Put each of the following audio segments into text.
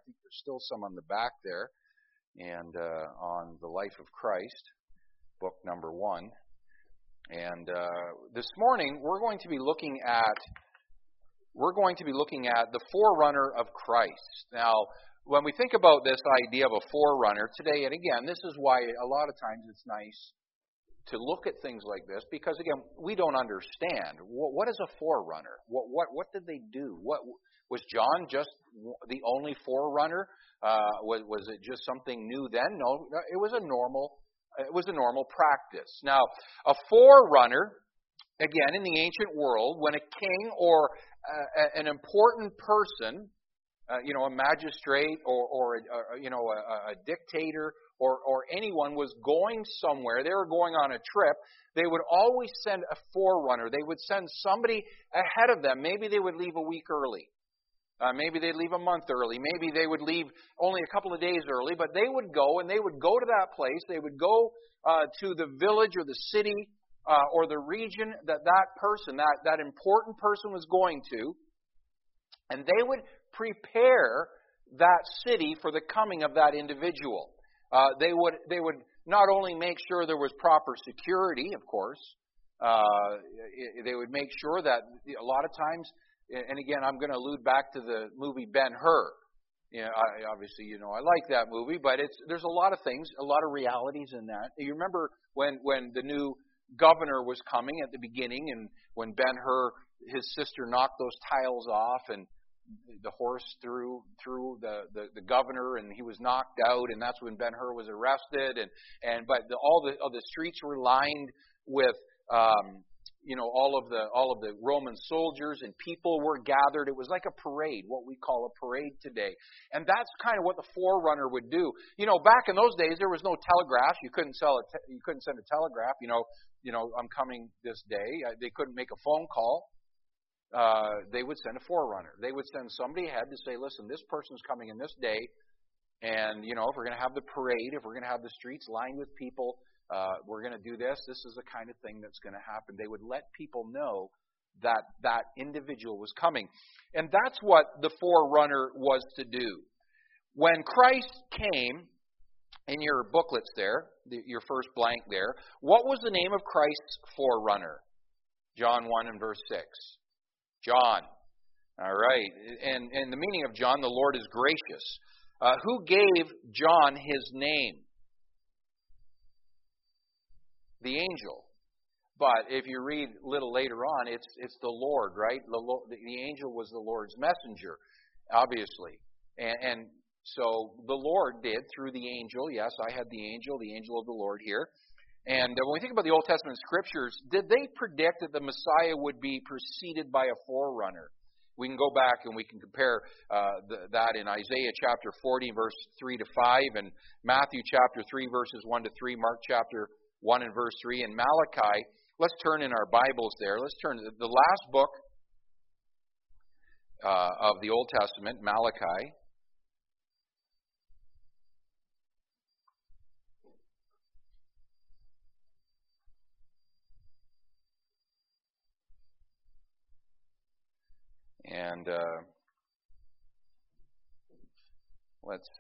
think there's still some on the back there, and on the life of Christ, book number 1. And this morning we're going to be looking at the forerunner of Christ. Now, when we think about this idea of a forerunner today, and again, this is why a lot of times it's nice to look at things like this, because again, we don't understand what is a forerunner. What did they do? What was John just the only forerunner? Was it just something new then? No, it was a normal practice. Now, a forerunner, again, in the ancient world, when a king or an important person, a magistrate or a dictator or anyone was going somewhere, they were going on a trip, they would always send a forerunner. They would send somebody ahead of them. Maybe they would leave a week early. Maybe they'd leave a month early. Maybe they would leave only a couple of days early. But they would go, and they would go to that place. They would go to the village or the city or the region that person, that important person was going to. And they would prepare that city for the coming of that individual. They would not only make sure there was proper security, of course. They would make sure that a lot of times, and again, I'm going to allude back to the movie Ben-Hur. Obviously, I like that movie, but there's a lot of things, a lot of realities in that. You remember when the new governor was coming at the beginning, and when Ben-Hur, his sister knocked those tiles off, and the horse threw the governor, and he was knocked out, and that's when Ben-Hur was arrested, but all the streets were lined with all of the Roman soldiers, and people were gathered. It was like a parade, what we call a parade today. And that's kind of what the forerunner would do. Back in those days, there was no telegraph. You couldn't send a telegraph. I'm coming this day. They couldn't make a phone call. They would send a forerunner. They would send somebody ahead to say, listen, this person's coming in this day, and if we're going to have the parade, if we're going to have the streets lined with people, we're going to do this. This is the kind of thing that's going to happen. They would let people know that individual was coming. And that's what the forerunner was to do. When Christ came, in your booklets there, your first blank there, what was the name of Christ's forerunner? John 1 and verse 6. John. All right. And the meaning of John, the Lord is gracious. Who gave John his name? The angel. But if you read a little later on, it's the Lord, right? The angel was the Lord's messenger, obviously. And so the Lord did through the angel. Yes, I had the angel of the Lord here. And when we think about the Old Testament scriptures, did they predict that the Messiah would be preceded by a forerunner? We can go back and we can compare that in Isaiah chapter 40, verse 3 to 5, and Matthew chapter 3, verses 1 to 3, Mark chapter 1 and verse 3, and Malachi. Let's turn in our Bibles there. Let's turn to the last book of the Old Testament, Malachi. And let's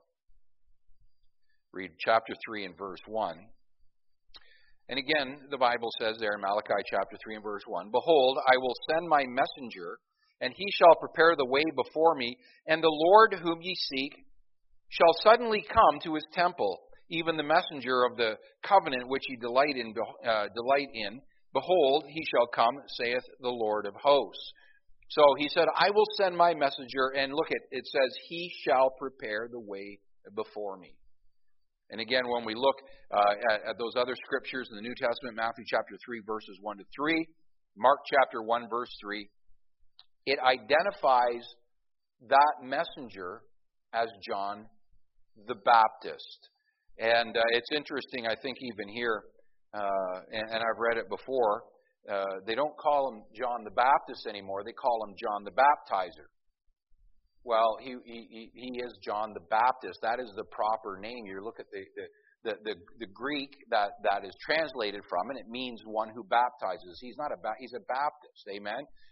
read chapter 3 and verse 1. And again, the Bible says there in Malachi chapter 3 and verse 1, Behold, I will send my messenger, and he shall prepare the way before me, and the Lord whom ye seek shall suddenly come to his temple, even the messenger of the covenant which ye delight in. Behold, he shall come, saith the Lord of hosts. So he said, I will send my messenger, and look, it says, he shall prepare the way before me. And again, when we look at those other scriptures in the New Testament, Matthew chapter 3, verses 1 to 3, Mark chapter 1, verse 3, it identifies that messenger as John the Baptist. And it's interesting, I think, even here, and I've read it before, they don't call him John the Baptist anymore. They call him John the Baptizer. Well, he is John the Baptist. That is the proper name. You look at the Greek that is translated from, and it means one who baptizes. He's a Baptist. Amen.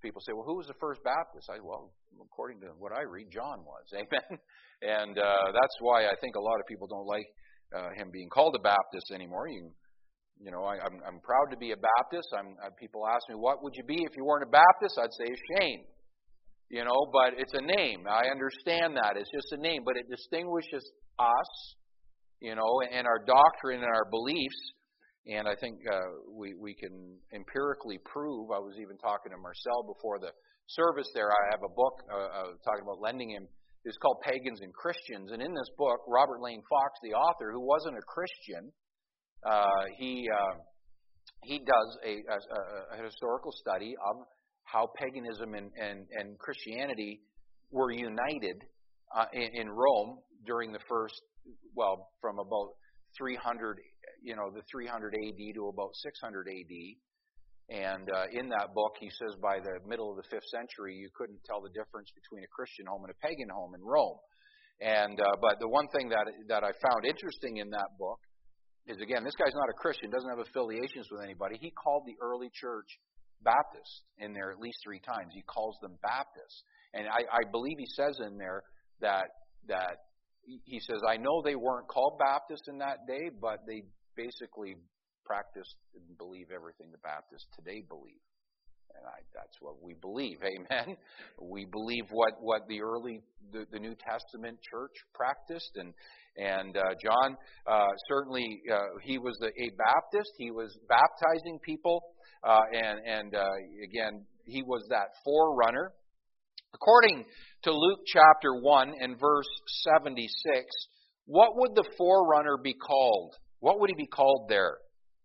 people say, well, who was the first Baptist? Well, according to what I read, John was. Amen? And that's why I think a lot of people don't like him being called a Baptist anymore. I'm proud to be a Baptist. People ask me, what would you be if you weren't a Baptist? I'd say ashamed. But it's a name. I understand that. It's just a name, but it distinguishes us, and our doctrine and our beliefs. And I think we can empirically prove. I was even talking to Marcel before the service there. I have a book talking about lending him. It's called Pagans and Christians. And in this book, Robert Lane Fox, the author, who wasn't a Christian, he does a historical study of how paganism and Christianity were united in Rome during the first, from about 300, the 300 AD to about 600 AD. And in that book, he says by the middle of the 5th century, you couldn't tell the difference between a Christian home and a pagan home in Rome. And but the one thing that I found interesting in that book is, again, this guy's not a Christian, doesn't have affiliations with anybody. He called the early church Baptist in there at least 3 times. He calls them Baptists. And I believe he says in there that he says, I know they weren't called Baptists in that day, but they basically practiced and believe everything the Baptists today believe. And that's what we believe. Amen. We believe what the New Testament church practiced, and John certainly he was a Baptist. He was baptizing people, and again he was that forerunner. According to Luke chapter 1 and verse 76, what would the forerunner be called? What would he be called there?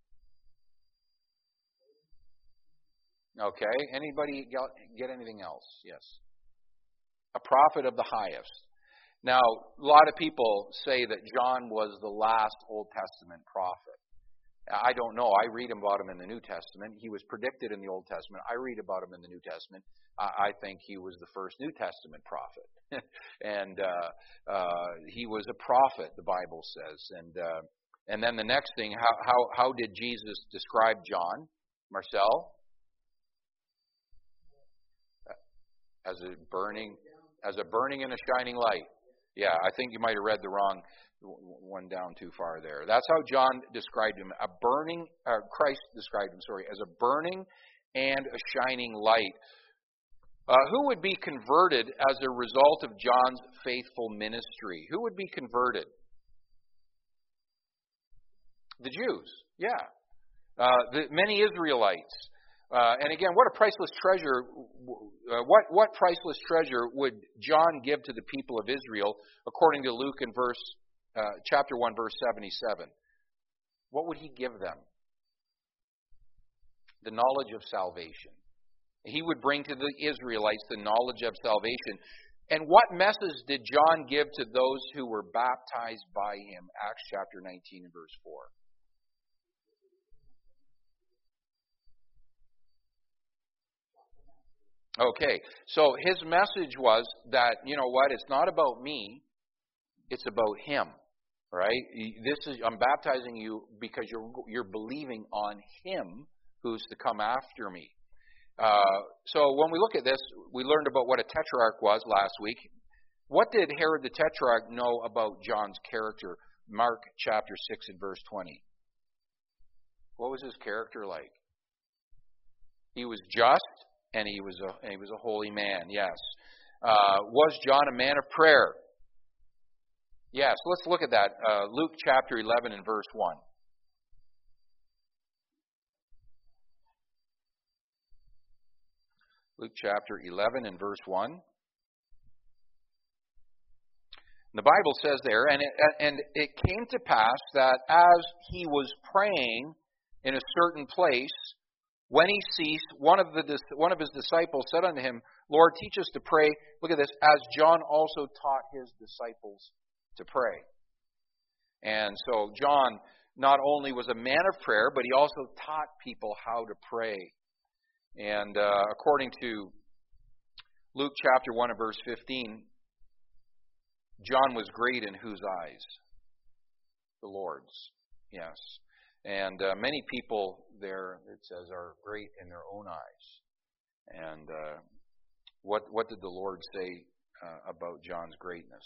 Okay, anybody get anything else? Yes. A prophet of the highest. Now, a lot of people say that John was the last Old Testament prophet. I don't know. I read about him in the New Testament. He was predicted in the Old Testament. I read about him in the New Testament. I think he was the first New Testament prophet. And he was a prophet, the Bible says. And then the next thing, how did Jesus describe John? Marcel? As a burning and a shining light. Yeah, I think you might have read the wrong one down too far there. That's how John described him. Christ described him, as a burning and a shining light. Who would be converted as a result of John's faithful ministry? Who would be converted? The Jews, yeah. Many Israelites. And again, what a priceless treasure! What priceless treasure would John give to the people of Israel, according to Luke in chapter 1, verse 77? What would he give them? The knowledge of salvation. He would bring to the Israelites the knowledge of salvation. And what message did John give to those who were baptized by him? Acts chapter 19 and verse 4. Okay, so his message was that, it's not about me, it's about him, right? I'm baptizing you because you're believing on him who's to come after me. So when we look at this, we learned about what a tetrarch was last week. What did Herod the Tetrarch know about John's character? Mark chapter 6 and verse 20. What was his character like? He was just. And he was a holy man, yes. Was John a man of prayer? Yes, let's look at that. Luke chapter 11 and verse 1. Luke chapter 11 and verse 1. The Bible says there, and it came to pass that as he was praying in a certain place, when he ceased, one of his disciples said unto him, Lord, teach us to pray. Look at this, as John also taught his disciples to pray. And so John not only was a man of prayer, but he also taught people how to pray. And according to Luke chapter 1 and verse 15, John was great in whose eyes? The Lord's. Yes. And many people there, it says, are great in their own eyes. And what did the Lord say about John's greatness?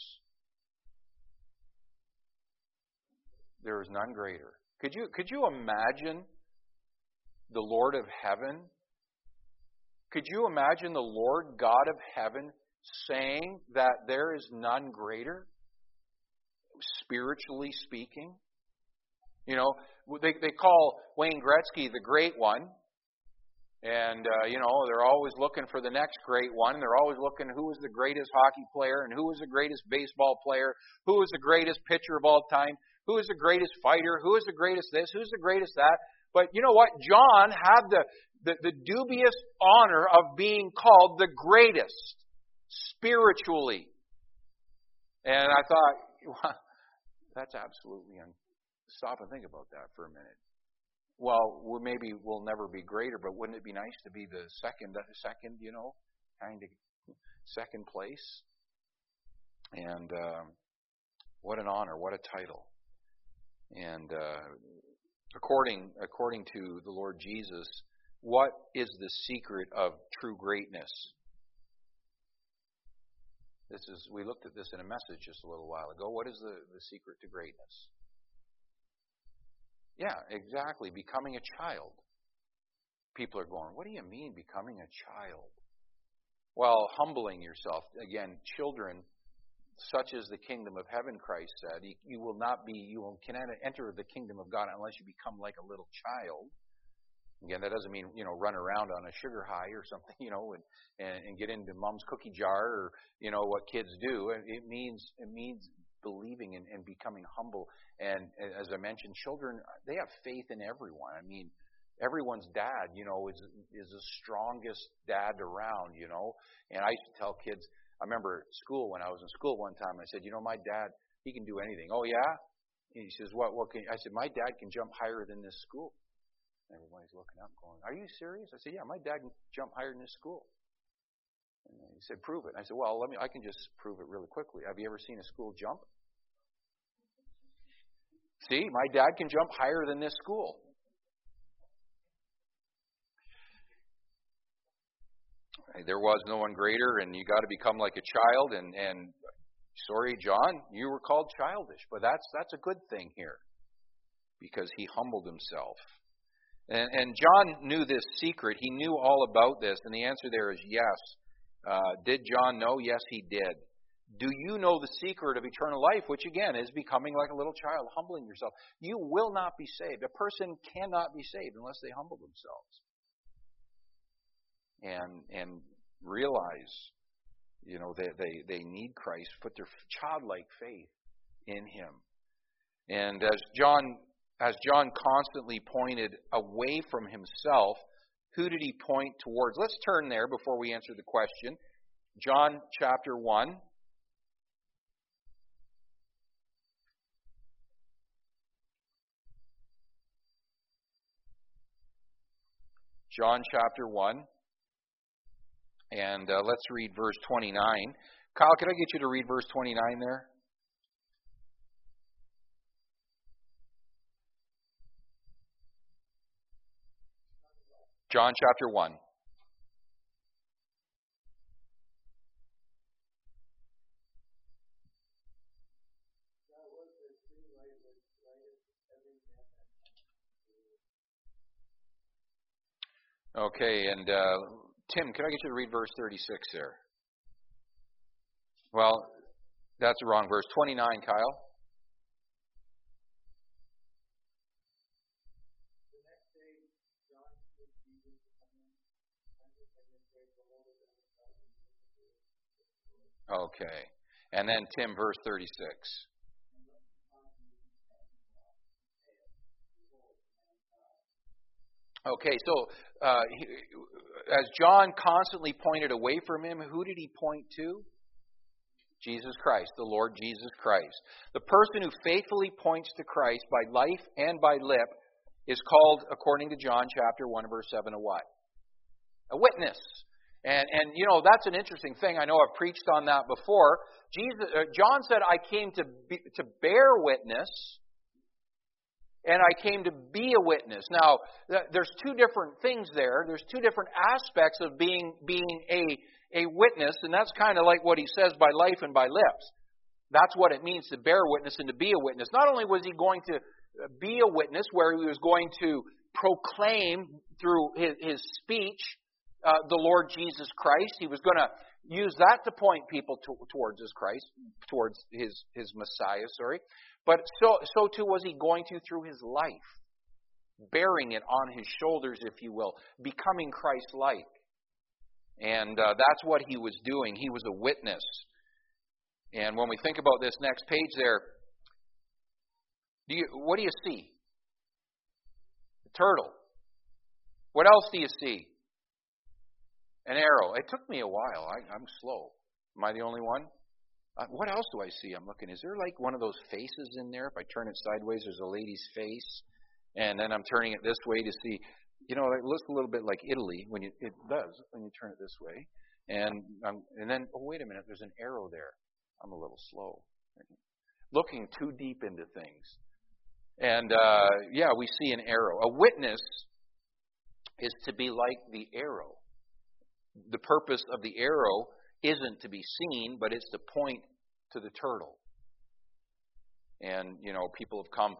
There is none greater. Could you imagine the Lord of heaven? Could you imagine the Lord God of heaven saying that there is none greater, spiritually speaking? You know, they call Wayne Gretzky the Great One. And, they're always looking for the next great one. They're always looking who is the greatest hockey player and who is the greatest baseball player, who is the greatest pitcher of all time, who is the greatest fighter, who is the greatest this, who's the greatest that. But you know what? John had the dubious honor of being called the greatest spiritually. And I thought, well, that's absolutely stop and think about that for a minute. Well, maybe we'll never be greater, but wouldn't it be nice to be the second, kind of second place? And what an honor, what a title. And according to the Lord Jesus, what is the secret of true greatness? We looked at this in a message just a little while ago. What is the secret to greatness? Yeah, exactly. Becoming a child. People are going, what do you mean becoming a child? Well, humbling yourself. Again, children, such is the kingdom of heaven, Christ said. You cannot enter the kingdom of God unless you become like a little child. Again, that doesn't mean, run around on a sugar high or something, and get into mom's cookie jar or, what kids do. It means believing and becoming humble. And as I mentioned, children, they have faith in everyone. I mean, everyone's dad, is the strongest dad around, And I used to tell kids, I remember at school, when I was in school one time, I said, my dad, he can do anything. Oh, yeah? And he says, what can I said, my dad can jump higher than this school. And everybody's looking up going, are you serious? I said, yeah, my dad can jump higher than this school. And he said, prove it. And I said, well, I can just prove it really quickly. Have you ever seen a school jump? See, my dad can jump higher than this school. There was no one greater, and you got to become like a child. And sorry, John, you were called childish, but that's a good thing here because he humbled himself. And John knew this secret. He knew all about this, and the answer there is yes. Did John know? Yes, he did. Do you know the secret of eternal life, which again is becoming like a little child, humbling yourself? You will not be saved. A person cannot be saved unless they humble themselves and realize, that they need Christ, put their childlike faith in Him. And as John constantly pointed away from himself, who did he point towards? Let's turn there before we answer the question. John chapter 1. John chapter 1. And let's read verse 29. Kyle, could I get you to read verse 29 there? John chapter 1. Okay, and Tim, can I get you to read verse 36 there? Well, that's the wrong verse. 29, Kyle. Okay. And then Tim, verse 36. Okay, so as John constantly pointed away from him, who did he point to? Jesus Christ, the Lord Jesus Christ. The person who faithfully points to Christ by life and by lip is called, according to John chapter 1, verse 7, a what? A witness. And that's an interesting thing. I know I've preached on that before. John said, I came to bear witness, and I came to be a witness. Now, there's two different things there. There's two different aspects of being a witness, and that's kind of like what he says, by life and by lips. That's what it means to bear witness and to be a witness. Not only was he going to be a witness, where he was going to proclaim through his speech the Lord Jesus Christ. He was going to use that to point people towards his Christ, towards his Messiah, But so too was he going to through his life, bearing it on his shoulders, if you will, becoming Christ-like. And that's what he was doing. He was a witness. And when we think about this next page there, what do you see? A turtle. What else do you see? An arrow. It took me a while. I'm slow. Am I the only one? What else do I see? I'm looking. Is there like one of those faces in there? If I turn it sideways, there's a lady's face. And then I'm turning it this way to see. You know, it looks a little bit like Italy when it does when you turn it this way. And then, oh, wait a minute. There's an arrow there. I'm a little slow. Looking too deep into things. And, we see an arrow. A witness is to be like the arrow. The purpose of the arrow isn't to be seen, but it's to point to the turtle. And, people have come,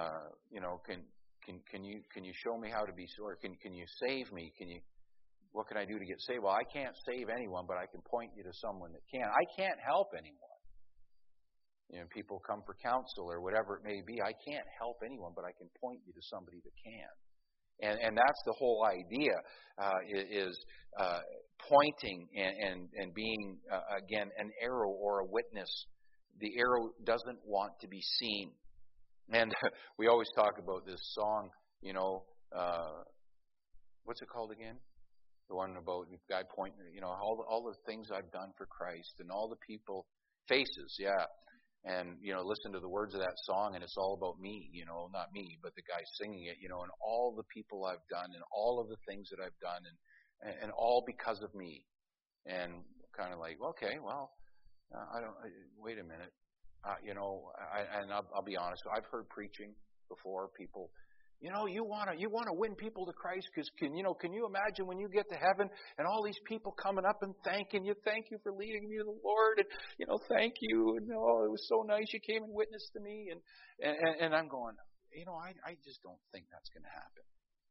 can you show me how to be, or can you save me? What can I do to get saved? Well, I can't save anyone, but I can point you to someone that can. I can't help anyone. People come for counsel or whatever it may be. I can't help anyone, but I can point you to somebody that can. And that's the whole idea, is pointing and being, again, an arrow or a witness. The arrow doesn't want to be seen. And we always talk about this song, what's it called again? The one about the guy pointing, all the things I've done for Christ and all the people, faces, yeah. And, listen to the words of that song, and it's all about me, not me, but the guy singing it, and all the people I've done and all of the things that I've done and all because of me. And kind of like, okay, well, wait a minute. I'll be honest. I've heard preaching before, people, you want to win people to Christ because can you imagine when you get to heaven and all these people coming up and thank you for leading me to the Lord, and thank you, and it was so nice you came and witnessed to me, and I'm going, I just don't think that's going to happen.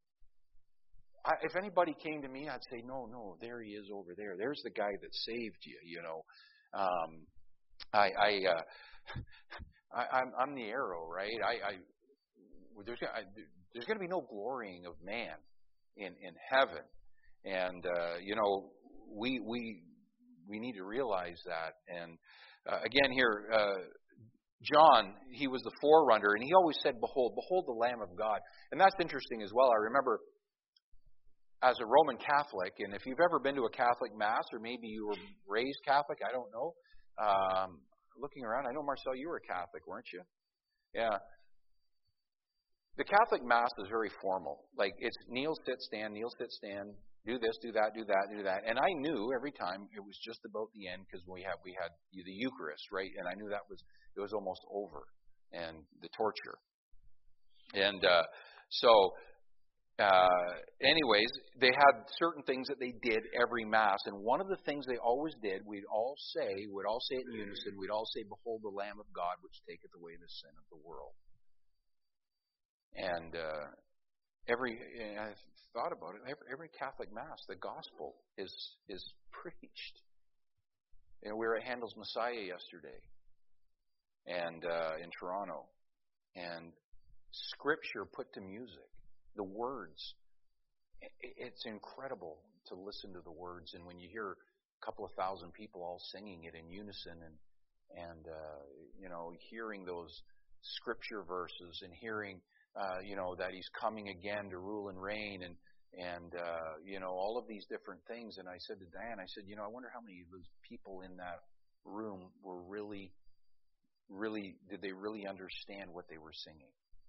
If anybody came to me, I'd say, no, there he is over there. There's the guy that saved you. I'm the arrow, right? There's going to be no glorying of man in heaven, and we need to realize that. And again, here, John, he was the forerunner, and he always said, "Behold the Lamb of God." And that's interesting as well. I remember as a Roman Catholic, and if you've ever been to a Catholic Mass, or maybe you were raised Catholic, I don't know. Looking around, I know, Marcel, you were a Catholic, weren't you? Yeah. The Catholic Mass is very formal. Like, it's kneel, sit, stand, do this, do that, do that, do that. And I knew every time it was just about the end, because we had the Eucharist, right? And I knew it was almost over, and the torture. And anyways, they had certain things that they did every Mass, and one of the things they always did, we'd all say it in unison, we'd all say, "Behold the Lamb of God, which taketh away the sin of the world." And I thought about it, every Catholic Mass, the gospel is preached. We were at Handel's Messiah yesterday, and in Toronto, and Scripture put to music. The words, it's incredible to listen to the words, and when you hear a couple of thousand people all singing it in unison, and hearing those Scripture verses, and hearing that He's coming again to rule and reign, and all of these different things. And I said to Diane, I wonder how many of those people in that room were really did they really understand what they were singing?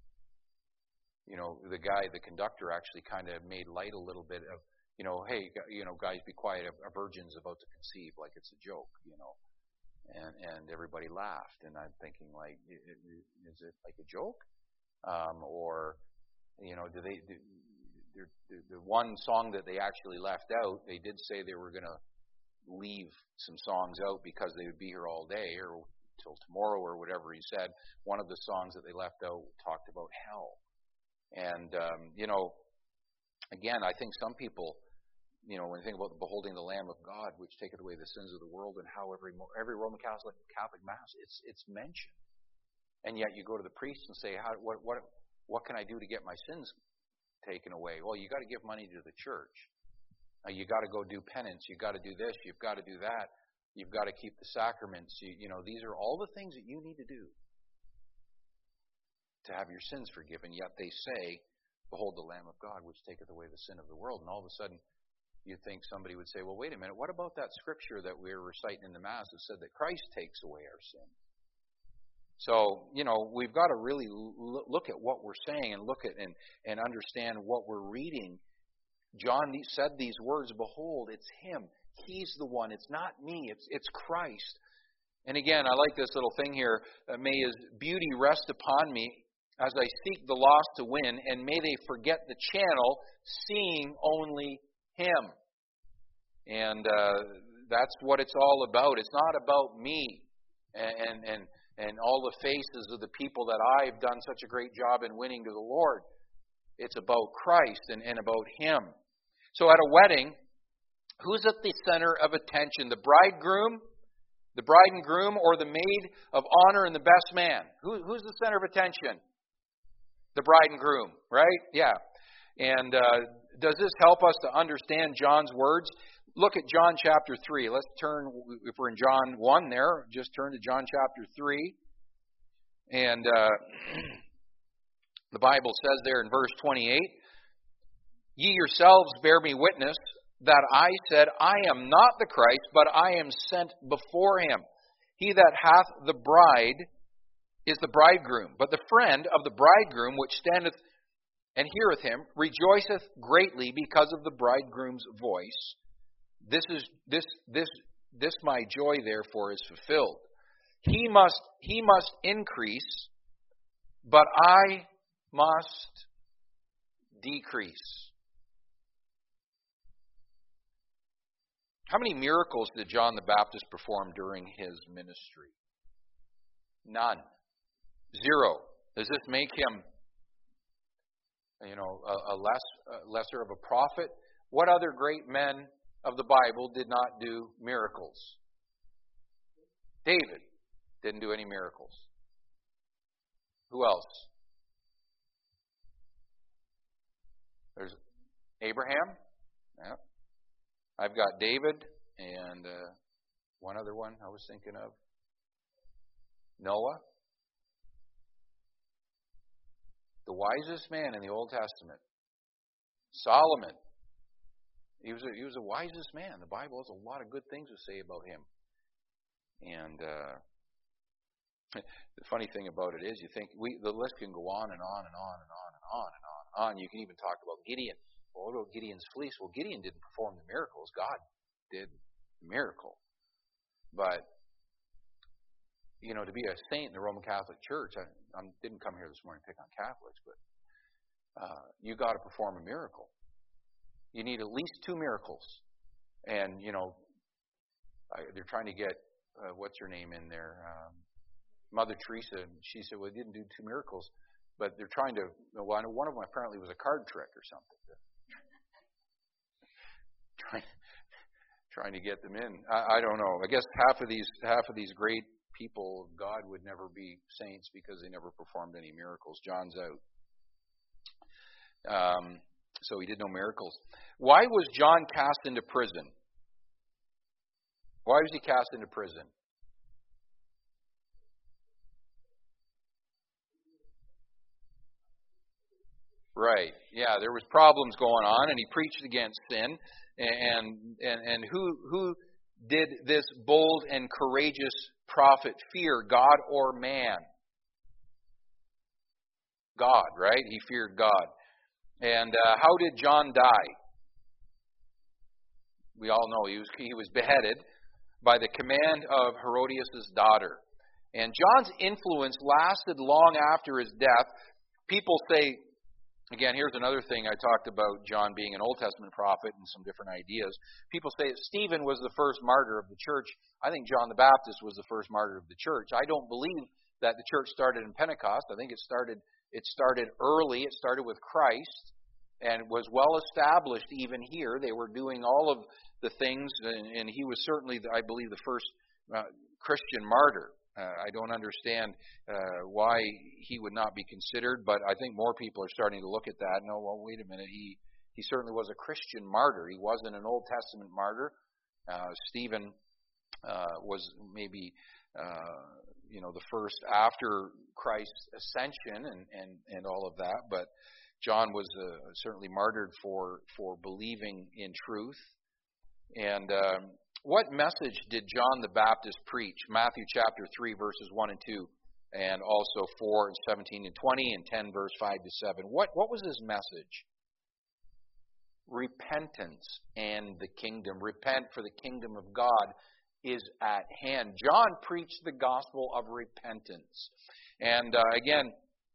The conductor actually kind of made light a little bit of, hey, guys, be quiet, a virgin's about to conceive, like it's a joke, and everybody laughed, and I'm thinking, like, is it like a joke? Or, do they... The one song that they actually left out, they did say they were going to leave some songs out because they would be here all day or till tomorrow or whatever he said. One of the songs that they left out talked about hell. And, again, I think some people, when you think about beholding the Lamb of God, which taketh away the sins of the world, and how every Roman Catholic Mass, it's mentioned. And yet you go to the priest and say, what can I do to get my sins taken away? Well, you got to give money to the church. You got to go do penance. You got to do this. You've got to do that. You've got to keep the sacraments. These are all the things that you need to do to have your sins forgiven. Yet they say, "Behold the Lamb of God, which taketh away the sin of the world." And all of a sudden, you think somebody would say, "Well, wait a minute. What about that scripture that we were reciting in the Mass that said that Christ takes away our sin?" So, we've got to really look at what we're saying and look at and understand what we're reading. John said these words, "Behold, it's Him. He's the one. It's not me. It's Christ." And again, I like this little thing here. "May His beauty rest upon me as I seek the lost to win, and may they forget the channel, seeing only Him." And that's what it's all about. It's not about me and all the faces of the people that I've done such a great job in winning to the Lord. It's about Christ and about Him. So at a wedding, who's at the center of attention? The bride and groom, or the maid of honor and the best man? Who's the center of attention? The bride and groom, right? Yeah. And does this help us to understand John's words? Look at John chapter 3. Let's turn, if we're in John 1 there, just turn to John chapter 3. And the Bible says there in verse 28, "Ye yourselves bear me witness that I said, I am not the Christ, but I am sent before Him. He that hath the bride is the bridegroom. But the friend of the bridegroom, which standeth and heareth him, rejoiceth greatly because of the bridegroom's voice. This my joy therefore is fulfilled. He must increase, but I must decrease." How many miracles did John the Baptist perform during his ministry? None. 0. Does this make him, a lesser of a prophet? What other great men of the Bible did not do miracles? David didn't do any miracles. Who else? There's Abraham. Yeah. I've got David and one other one I was thinking of. Noah. The wisest man in the Old Testament. Solomon. He was the wisest man. The Bible has a lot of good things to say about him. And the funny thing about it is, you think the list can go on and on and on and on and on and on and on. You can even talk about Gideon. Well, what about Gideon's fleece? Well, Gideon didn't perform the miracles. God did the miracle. But to be a saint in the Roman Catholic Church, I didn't come here this morning to pick on Catholics, but you got to perform a miracle. You need at least 2 miracles. And, they're trying to get, what's her name in there? Mother Teresa. And she said, well, they didn't do 2 miracles. But they're trying to, well, I know one of them apparently was a card trick or something. Trying to get them in. I don't know. I guess half of these great people of God would never be saints because they never performed any miracles. John's out. So he did no miracles. Why was John cast into prison? Why was he cast into prison? Right. Yeah, there was problems going on, and he preached against sin. And who did this bold and courageous prophet fear, God or man? God, right? He feared God. And how did John die? We all know he was beheaded by the command of Herodias' daughter. And John's influence lasted long after his death, People say, again, here's another thing. I talked about John being an Old Testament prophet and some different ideas. People say that Stephen was the first martyr of the church. I think John the Baptist was the first martyr of the church. I don't believe that the church started in Pentecost. I think it started early. It started with Christ and was well established even here. They were doing all of the things, and he was certainly, I believe, the first Christian martyr. I don't understand why he would not be considered, but I think more people are starting to look at that. No, well, wait a minute. He certainly was a Christian martyr. He wasn't an Old Testament martyr. Stephen was maybe the first after Christ's ascension and all of that, but John was certainly martyred for believing in truth. And what message did John the Baptist preach? Matthew chapter 3, verses 1 and 2, and also 4 and 17 and 20 and 10, verse 5 to 7. What was his message? Repentance and the kingdom. Repent, for the kingdom of God is at hand. John preached the gospel of repentance. And again,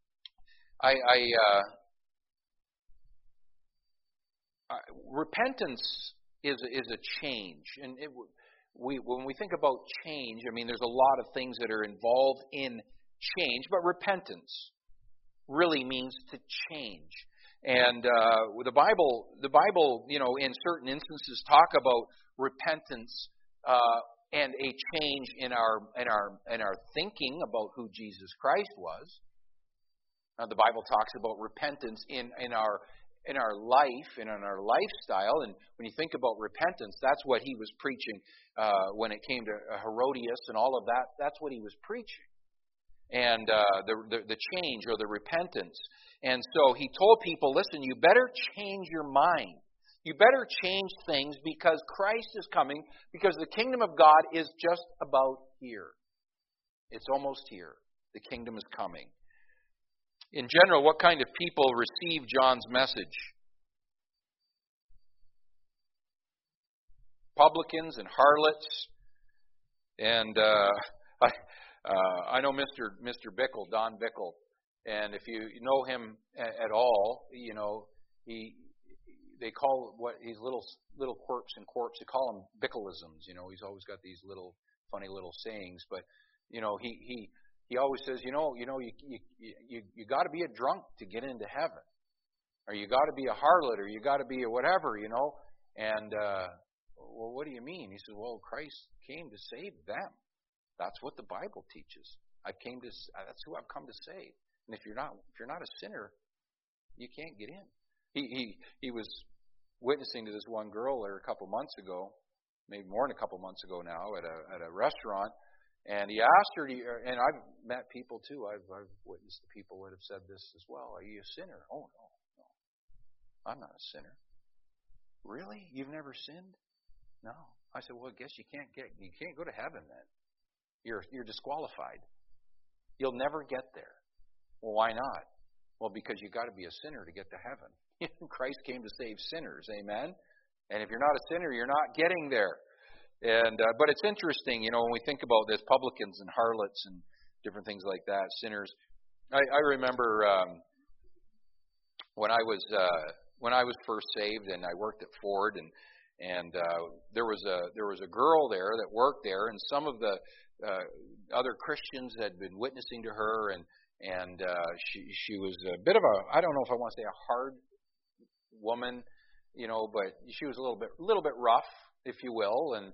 repentance is a change. And when we think about change, I mean, there's a lot of things that are involved in change, but repentance really means to change. And the Bible, in certain instances, talk about repentance and a change in our thinking about who Jesus Christ was. Now, the Bible talks about repentance in our life and in our lifestyle. And when you think about repentance, that's what he was preaching when it came to Herodias and all of that. That's what he was preaching. And the change or the repentance. And so he told people, listen, you better change your mind. You better change things because Christ is coming, because the kingdom of God is just about here. It's almost here. The kingdom is coming. In general, what kind of people receive John's message? Publicans and harlots. And I know Mr. Bickle, Don Bickle, and if you know him at all, they call what these little quirks and quirks, they call them Bickleisms. He's always got these funny little sayings, but he always says, you got to be a drunk to get into heaven, or you got to be a harlot, or you got to be a whatever, And well, what do you mean? He says, well, Christ came to save them. That's what the Bible teaches. That's who I've come to save. And if you're not a sinner, you can't get in. He was witnessing to this one girl there a couple months ago, maybe more than a couple months ago now, at a restaurant. And he asked her, and I've met people too. I've witnessed the people that have said this as well. Are you a sinner? Oh, no. I'm not a sinner. Really? You've never sinned? No. I said, well, I guess you can't go to heaven then. You're disqualified. You'll never get there. Well, why not? Well, because you got to be a sinner to get to heaven. Christ came to save sinners. Amen. And if you're not a sinner, you're not getting there. And but it's interesting, when we think about this, publicans and harlots and different things like that, sinners. I remember when I was first saved, and I worked at Ford, and there was a girl there that worked there, and some of the other Christians had been witnessing to her, and she was a bit of I don't know if I want to say a hard woman, but she was a little bit rough, if you will, and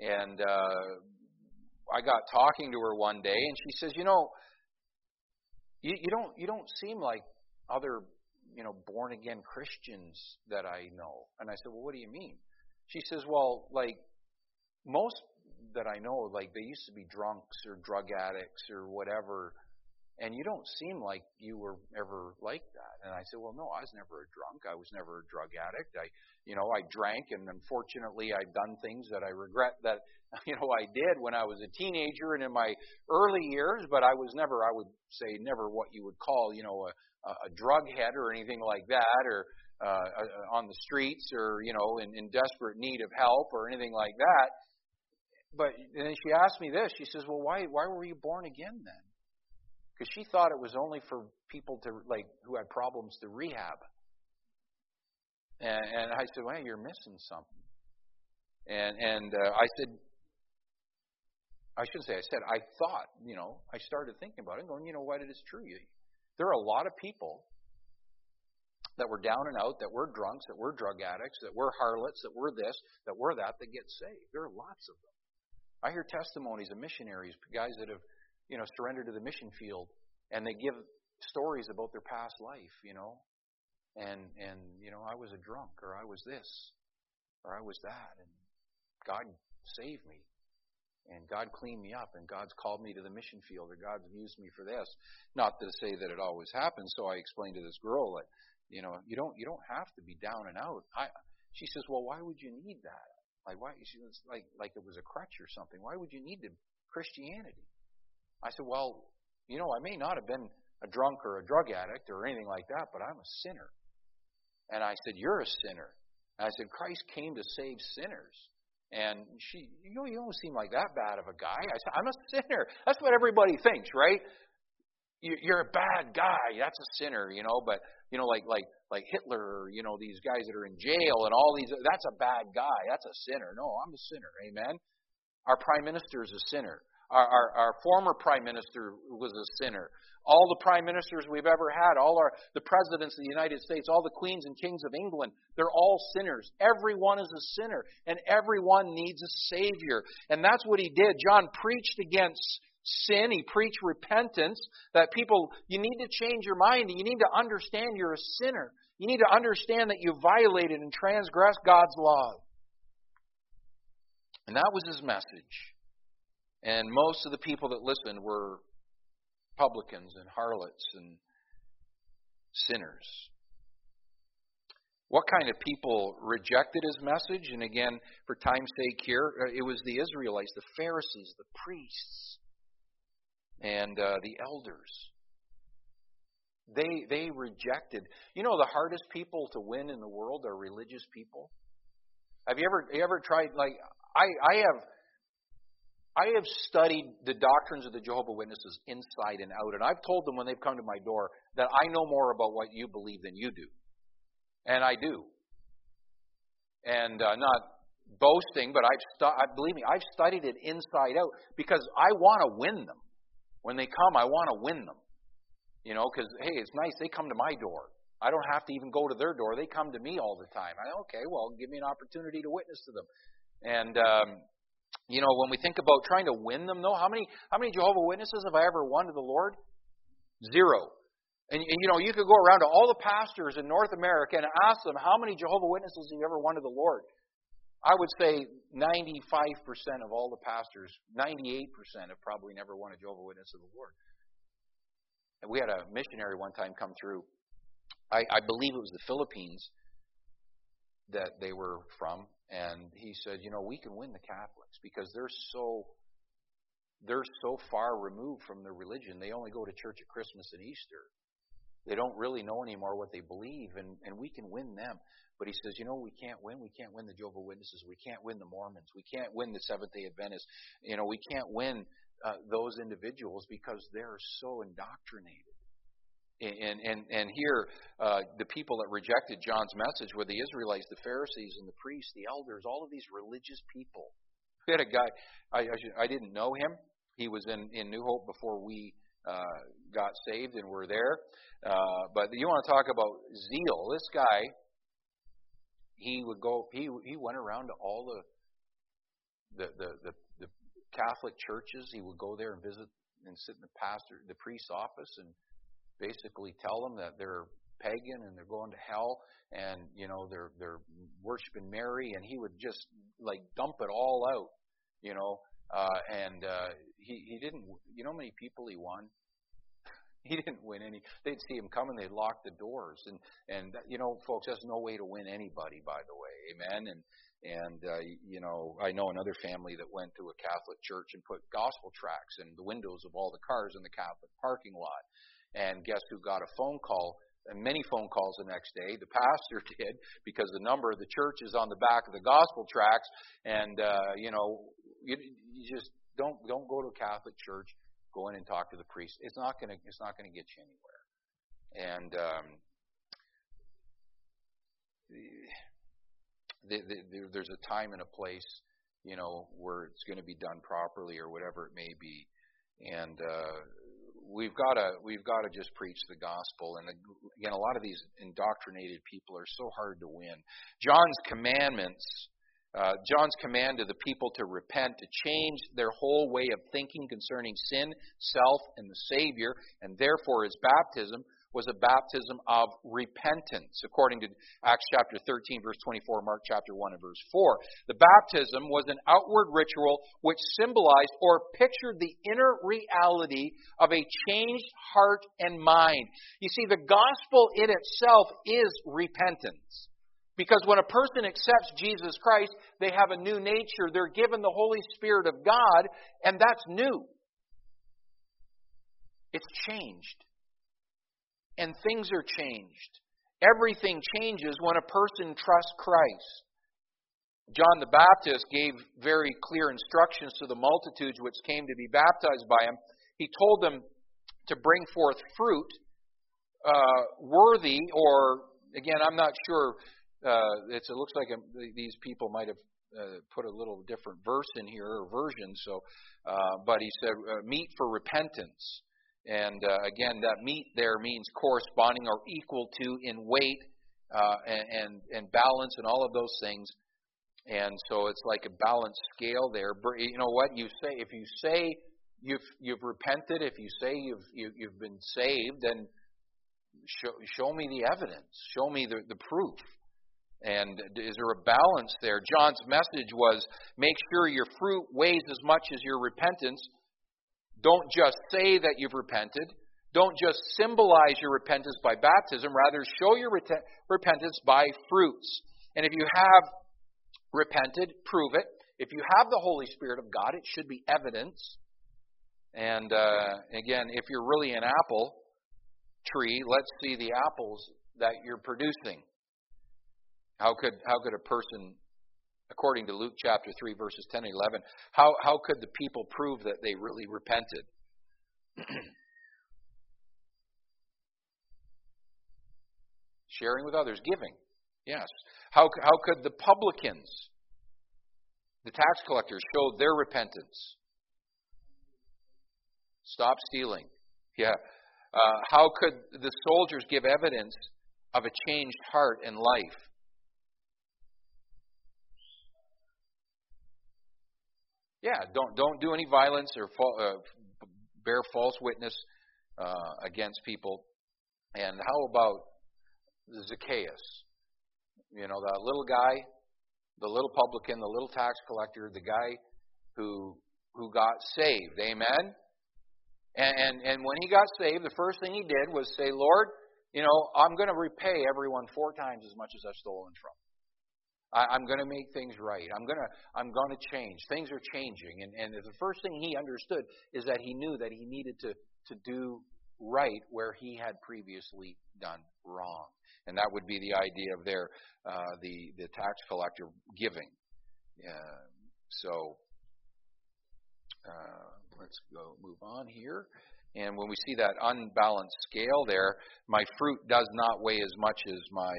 I got talking to her one day, and she says, you don't seem like other born again Christians that I know. And I said, well, what do you mean? She says, well, like most that I know, like they used to be drunks or drug addicts or whatever, and you don't seem like you were ever like that. And I said, well, no, I was never a drunk. I was never a drug addict. I drank, and unfortunately I've done things that I regret that, I did when I was a teenager and in my early years, but I was never, I would say, never what you would call, a drug head or anything like that, or on the streets, or, in desperate need of help or anything like that. But then she asked me this. She says, well, why were you born again then? Because she thought it was only for people who had problems to rehab. And I said, well, you're missing something. And I said, I shouldn't say I said, I thought, I started thinking about it and going, you know what, it is true. There are a lot of people that were down and out, that were drunks, that were drug addicts, that were harlots, that were this, that were that get saved. There are lots of them. I hear testimonies of missionaries, guys that have, surrendered to the mission field, and they give stories about their past life, and I was a drunk, or I was this, or I was that, and God saved me. And God cleaned me up, and God's called me to the mission field, or God's used me for this. Not to say that it always happens. So I explained to this girl that, you don't have to be down and out. She says, well, why would you need that? Like why? She was like it was a crutch or something. Why would you need Christianity? I said, well, I may not have been a drunk or a drug addict or anything like that, but I'm a sinner. And I said, you're a sinner. And I said, Christ came to save sinners. And she, you don't seem like that bad of a guy. I said, I'm a sinner. That's what everybody thinks, right? You're a bad guy. That's a sinner, But like Hitler, or these guys that are in jail and all these. That's a bad guy. That's a sinner. No, I'm a sinner. Amen. Our prime minister is a sinner. Our former prime minister was a sinner. All the prime ministers we've ever had, the presidents of the United States, all the queens and kings of England, they're all sinners. Everyone is a sinner, and everyone needs a Savior. And that's what he did. John preached against sin. He preached repentance, that people, you need to change your mind, and you need to understand you're a sinner. You need to understand that you violated and transgressed God's law. And that was his message. And most of the people that listened were publicans and harlots and sinners. What kind of people rejected his message? And again, for time's sake here, it was the Israelites, the Pharisees, the priests, and the elders. They rejected. The hardest people to win in the world are religious people. Have you ever tried? I have studied the doctrines of the Jehovah's Witnesses inside and out, and I've told them when they've come to my door that I know more about what you believe than you do. And I do. And not boasting, but believe me, I've studied it inside out because I want to win them. When they come, I want to win them. Because, hey, it's nice. They come to my door. I don't have to even go to their door. They come to me all the time. Okay, well, give me an opportunity to witness to them. And, when we think about trying to win them, though, how many Jehovah's Witnesses have I ever won to the Lord? 0. And you could go around to all the pastors in North America and ask them how many Jehovah's Witnesses have you ever won to the Lord. I would say 95% of all the pastors, 98% have probably never won a Jehovah's Witness to the Lord. And we had a missionary one time come through. I believe it was the Philippines that they were from, and he said, we can win the Catholics because they're so far removed from their religion. They only go to church at Christmas and Easter. They don't really know anymore what they believe, and we can win them. But he says, we can't win. We can't win the Jehovah's Witnesses. We can't win the Mormons. We can't win the Seventh-day Adventists. We can't win those individuals because they're so indoctrinated. And here, the people that rejected John's message were the Israelites, the Pharisees, and the priests, the elders, all of these religious people. We had a guy, I didn't know him. He was in New Hope before we got saved and were there. But you want to talk about zeal. This guy, he would go. He went around to all the Catholic churches. He would go there and visit and sit in the priest's office and basically tell them that they're pagan and they're going to hell, and they're worshiping Mary, and he would just dump it all out, and he didn't. You know how many people he won? He didn't win any. They'd see him coming, they'd lock the doors, and folks, that's no way to win anybody, by the way, amen. And I know another family that went to a Catholic church and put gospel tracts in the windows of all the cars in the Catholic parking lot. And guess who got a phone call, and many phone calls the next day? The pastor did, because the number of the church is on the back of the gospel tracts. And you just don't go to a Catholic church. Go in and talk to the priest. It's not going to get you anywhere. And there's a time and a place, where it's going to be done properly or whatever it may be. And we've got to just preach the gospel. And again, a lot of these indoctrinated people are so hard to win. John's command to the people to repent, to change their whole way of thinking concerning sin, self, and the Savior, and therefore his baptism was a baptism of repentance, according to Acts chapter 13, verse 24, Mark chapter 1 and verse 4. The baptism was an outward ritual which symbolized or pictured the inner reality of a changed heart and mind. You see, the gospel in itself is repentance. Because when a person accepts Jesus Christ, they have a new nature. They're given the Holy Spirit of God, and that's new. It's changed. And things are changed. Everything changes when a person trusts Christ. John the Baptist gave very clear instructions to the multitudes which came to be baptized by him. He told them to bring forth fruit worthy, or, again, I'm not sure, it looks like these people might have put a little different verse in here, or version, but he said, meat for repentance. And again, that meat there means corresponding or equal to in weight and balance and all of those things. And so it's like a balanced scale there. You know what you say? If you say you've repented, if you say you've been saved, then show me the evidence. Show me the proof. And is there a balance there? John's message was, make sure your fruit weighs as much as your repentance. Don't just say that you've repented. Don't just symbolize your repentance by baptism. Rather, show your repentance by fruits. And if you have repented, prove it. If you have the Holy Spirit of God, it should be evidence. And again, if you're really an apple tree, let's see the apples that you're producing. How could a person, according to Luke chapter 3, verses 10 and 11, how could the people prove that they really repented? Sharing with others, giving. Yes. How could the publicans, the tax collectors, show their repentance? Stop stealing. Yeah. How could the soldiers give evidence of a changed heart and life? Yeah, don't do any violence or bear false witness against people. And how about Zacchaeus? You know, the little guy, the little publican, the little tax collector, the guy who got saved. Amen? And when he got saved, the first thing he did was say, Lord, I'm going to repay everyone 4 times as much as I've stolen from. I'm going to make things right. I'm going to change. Things are changing. And the first thing he understood is that he knew that he needed to do right where he had previously done wrong. And that would be the idea of the tax collector giving. Let's go move on here. And when we see that unbalanced scale there, my fruit does not weigh as much as my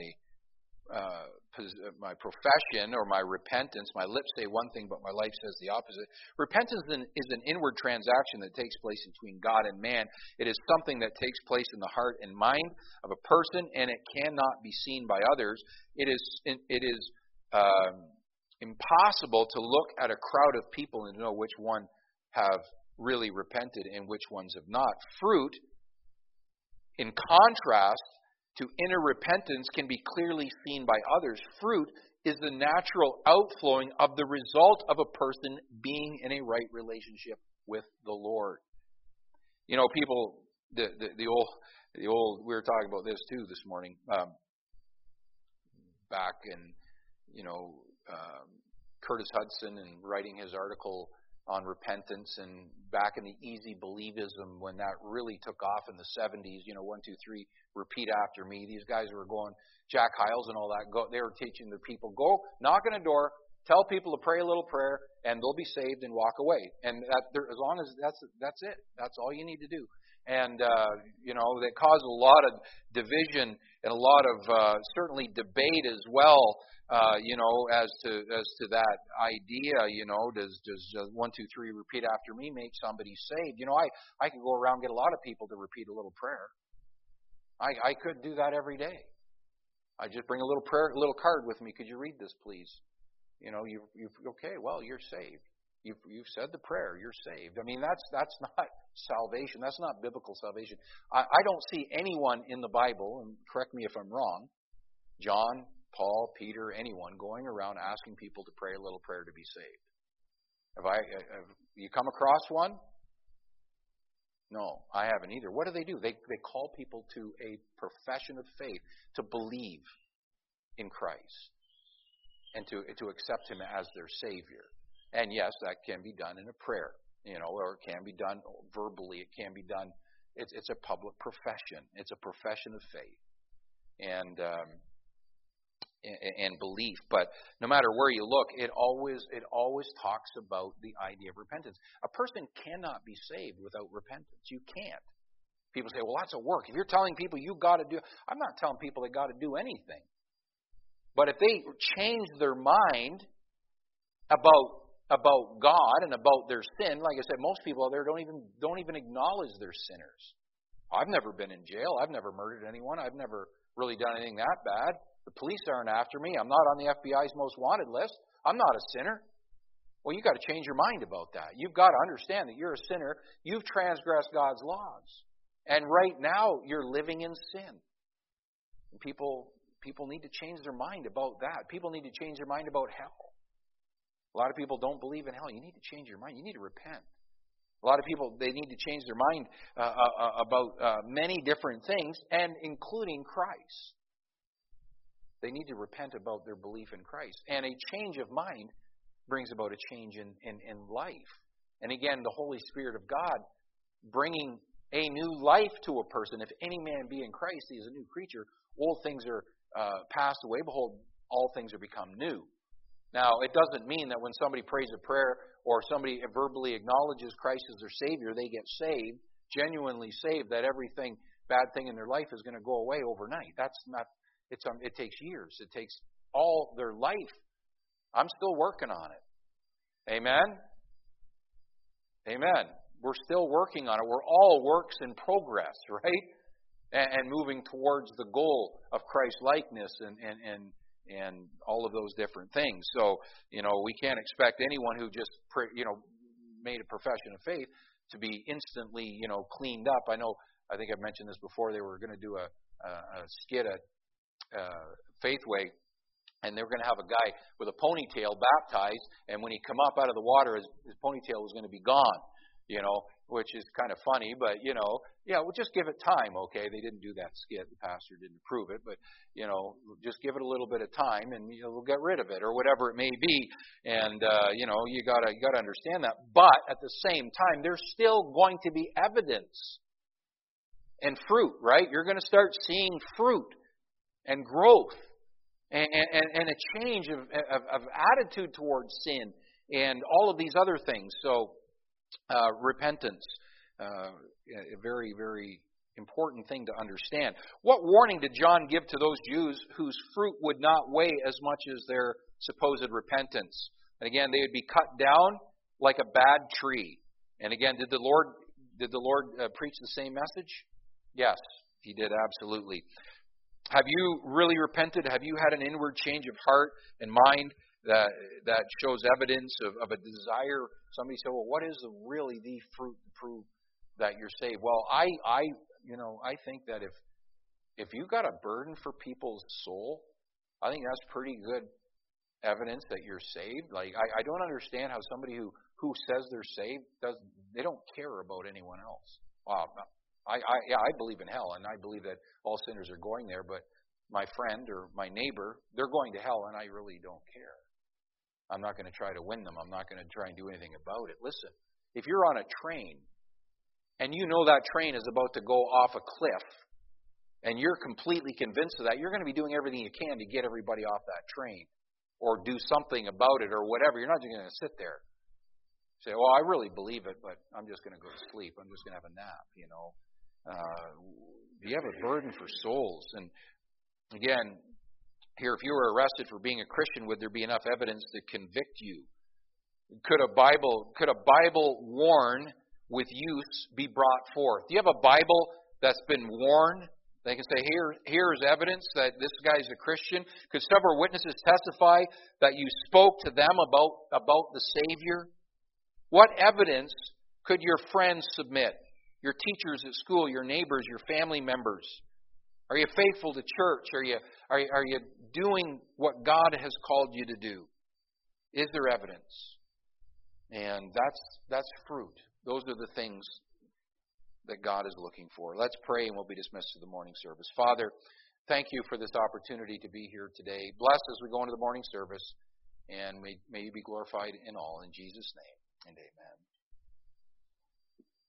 profession or my repentance. My lips say one thing, but my life says the opposite. Repentance is an inward transaction that takes place between God and man. It is something that takes place in the heart and mind of a person, and it cannot be seen by others. It is impossible to look at a crowd of people and know which one have really repented and which ones have not. Fruit, in contrast to inner repentance, can be clearly seen by others. Fruit is the natural outflowing of the result of a person being in a right relationship with the Lord. You know, people, the old, we were talking about this too this morning, back in, Curtis Hudson and writing his article on repentance, and back in the easy believism when that really took off in the 70s, 1, 2, 3, repeat after me. These guys were going, Jack Hyles and all that, they were teaching the people, go knock on a door, Tell people to pray a little prayer, and they'll be saved and walk away. And as long as that's it. That's all you need to do. And that caused a lot of division and a lot of certainly debate as well. As to that idea. Does 1, 2, 3 repeat after me make somebody saved? I could go around and get a lot of people to repeat a little prayer. I could do that every day. I just bring a little card with me. Could you read this, please? Okay. Well, you're saved. You've said the prayer. You're saved. I mean, that's not salvation. That's not biblical salvation. I don't see anyone in the Bible, and correct me if I'm wrong, John, Paul, Peter, anyone going around asking people to pray a little prayer to be saved. Have you come across one? No, I haven't either. What do? They call people to a profession of faith, to believe in Christ and to accept Him as their Savior. And yes, that can be done in a prayer, or it can be done verbally. It can be done. It's a public profession. It's a profession of faith and belief. But no matter where you look, it always talks about the idea of repentance. A person cannot be saved without repentance. You can't. People say, well, that's a work. If you're telling people you got to do, I'm not telling people they got to do anything. But if they change their mind about God and about their sin, like I said, most people out there don't even acknowledge they're sinners. I've never been in jail. I've never murdered anyone. I've never really done anything that bad. The police aren't after me. I'm not on the FBI's most wanted list. I'm not a sinner. Well, you've got to change your mind about that. You've got to understand that you're a sinner. You've transgressed God's laws. And right now, you're living in sin. And people need to change their mind about that. People need to change their mind about hell. A lot of people don't believe in hell. You need to change your mind. You need to repent. A lot of people, they need to change their mind about many different things, and including Christ. They need to repent about their belief in Christ. And a change of mind brings about a change in life. And again, the Holy Spirit of God bringing a new life to a person. If any man be in Christ, he is a new creature. Old things are passed away. Behold, all things are become new. Now, it doesn't mean that when somebody prays a prayer or somebody verbally acknowledges Christ as their Savior, they get saved, genuinely saved, that everything, bad thing in their life is going to go away overnight. That's not. It takes years. It takes all their life. I'm still working on it. Amen? Amen. We're still working on it. We're all works in progress, right? And moving towards the goal of Christ's likeness and all of those different things. So, we can't expect anyone who just, made a profession of faith to be instantly, cleaned up. I think I've mentioned this before. They were going to do a skit at Faithway, and they were going to have a guy with a ponytail baptized, and when he come up out of the water, his ponytail was going to be gone, which is kind of funny, but, we'll just give it time, okay? They didn't do that skit. The pastor didn't approve it, but, just give it a little bit of time, and we'll get rid of it, or whatever it may be, and, you gotta understand that. But at the same time, there's still going to be evidence and fruit, right? You're going to start seeing fruit and growth and a change of attitude towards sin and all of these other things. So repentance, a very, very important thing to understand. What warning did John give to those Jews whose fruit would not weigh as much as their supposed repentance? And again, they would be cut down like a bad tree. And again, did the Lord preach the same message? Yes, He did, absolutely. Have you really repented? Have you had an inward change of heart and mind that shows evidence of a desire? Somebody said, well, what is really the fruit to prove that you're saved? Well, I think that if you've got a burden for people's soul, I think that's pretty good evidence that you're saved. Like, I don't understand how somebody who says they're saved they don't care about anyone else. I believe in hell, and I believe that all sinners are going there, but my friend or my neighbor, they're going to hell, and I really don't care. I'm not going to try to win them. I'm not going to try and do anything about it. Listen, if you're on a train, and you know that train is about to go off a cliff, and you're completely convinced of that, you're going to be doing everything you can to get everybody off that train. or do something about it or whatever. You're not just going to sit there. Say, well, I really believe it, but I'm just going to go to sleep. I'm just going to have a nap, You have a burden for souls. And again, here, if you were arrested for being a Christian, would there be enough evidence to convict you? Could a Bible worn with use be brought forth? Do you have a Bible that's been worn? They can say, here's evidence that this guy's a Christian. Could several witnesses testify that you spoke to them about the Savior? What evidence could your friends submit? Your teachers at school, your neighbors, your family members? Are you faithful to church? Are you doing what God has called you to do? Is there evidence? And that's fruit. Those are the things that God is looking for. Let's pray and we'll be dismissed to the morning service. Father, thank you for this opportunity to be here today. Bless as we go into the morning service, and may you be glorified in all. In Jesus' name, and amen.